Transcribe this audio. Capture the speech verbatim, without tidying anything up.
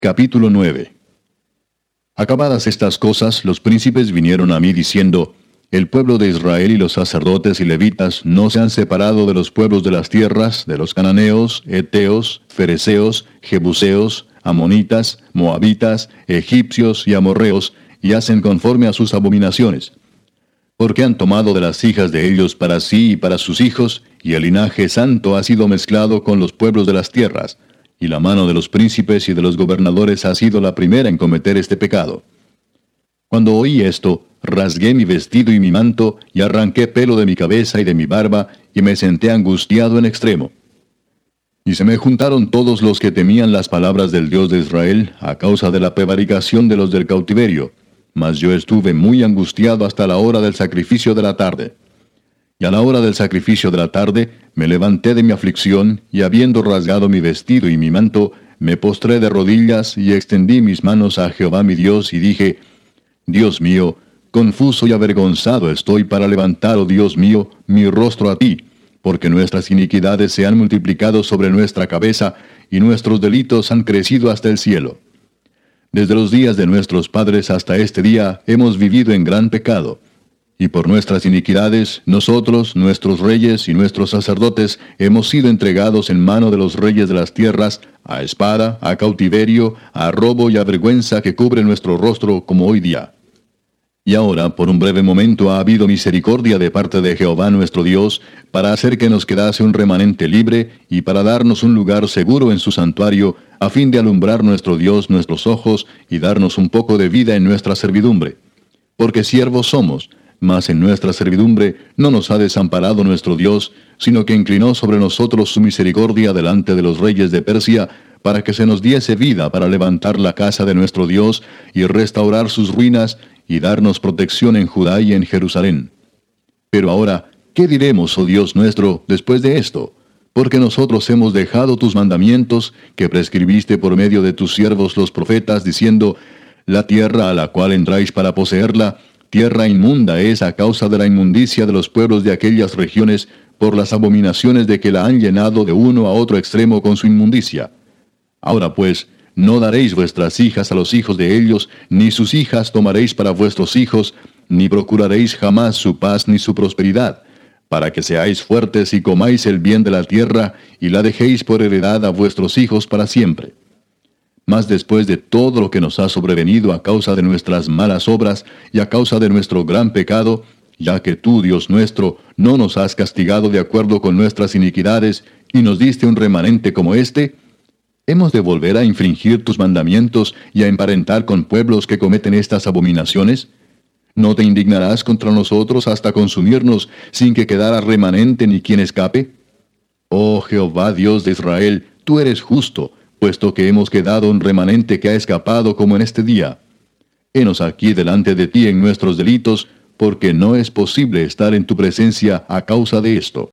Capítulo nueve. Acabadas estas cosas, los príncipes vinieron a mí diciendo, El pueblo de Israel y los sacerdotes y levitas no se han separado de los pueblos de las tierras, de los cananeos, heteos, fereceos, jebuseos, amonitas, moabitas, egipcios y amorreos, y hacen conforme a sus abominaciones. Porque han tomado de las hijas de ellos para sí y para sus hijos, y el linaje santo ha sido mezclado con los pueblos de las tierras, y la mano de los príncipes y de los gobernadores ha sido la primera en cometer este pecado. Cuando oí esto, rasgué mi vestido y mi manto, y arranqué pelo de mi cabeza y de mi barba, y me senté angustiado en extremo. Y se me juntaron todos los que temían las palabras del Dios de Israel, a causa de la prevaricación de los del cautiverio, mas yo estuve muy angustiado hasta la hora del sacrificio de la tarde. Y a la hora del sacrificio de la tarde, me levanté de mi aflicción, y habiendo rasgado mi vestido y mi manto, me postré de rodillas, y extendí mis manos a Jehová mi Dios, y dije, Dios mío, confuso y avergonzado estoy para levantar, oh Dios mío, mi rostro a ti, porque nuestras iniquidades se han multiplicado sobre nuestra cabeza, y nuestros delitos han crecido hasta el cielo. Desde los días de nuestros padres hasta este día hemos vivido en gran pecado. Y por nuestras iniquidades, nosotros, nuestros reyes y nuestros sacerdotes, hemos sido entregados en mano de los reyes de las tierras, a espada, a cautiverio, a robo y a vergüenza que cubre nuestro rostro como hoy día. Y ahora, por un breve momento, ha habido misericordia de parte de Jehová nuestro Dios, para hacer que nos quedase un remanente libre, y para darnos un lugar seguro en su santuario, a fin de alumbrar nuestro Dios nuestros ojos, y darnos un poco de vida en nuestra servidumbre. Porque siervos somos, mas en nuestra servidumbre no nos ha desamparado nuestro Dios, sino que inclinó sobre nosotros su misericordia delante de los reyes de Persia, para que se nos diese vida para levantar la casa de nuestro Dios, y restaurar sus ruinas, y darnos protección en Judá y en Jerusalén. Pero ahora, ¿qué diremos, oh Dios nuestro, después de esto? Porque nosotros hemos dejado tus mandamientos, que prescribiste por medio de tus siervos los profetas, diciendo, La tierra a la cual entráis para poseerla, tierra inmunda es a causa de la inmundicia de los pueblos de aquellas regiones, por las abominaciones de que la han llenado de uno a otro extremo con su inmundicia. Ahora pues, no daréis vuestras hijas a los hijos de ellos, ni sus hijas tomaréis para vuestros hijos, ni procuraréis jamás su paz ni su prosperidad, para que seáis fuertes y comáis el bien de la tierra, y la dejéis por heredad a vuestros hijos para siempre. Mas después de todo lo que nos ha sobrevenido a causa de nuestras malas obras y a causa de nuestro gran pecado, ya que tú, Dios nuestro, no nos has castigado de acuerdo con nuestras iniquidades, y nos diste un remanente como este, ¿hemos de volver a infringir tus mandamientos y a emparentar con pueblos que cometen estas abominaciones? ¿No te indignarás contra nosotros hasta consumirnos sin que quedara remanente ni quien escape? Oh Jehová Dios de Israel, tú eres justo, puesto que hemos quedado un remanente que ha escapado como en este día. Henos aquí delante de ti en nuestros delitos, porque no es posible estar en tu presencia a causa de esto.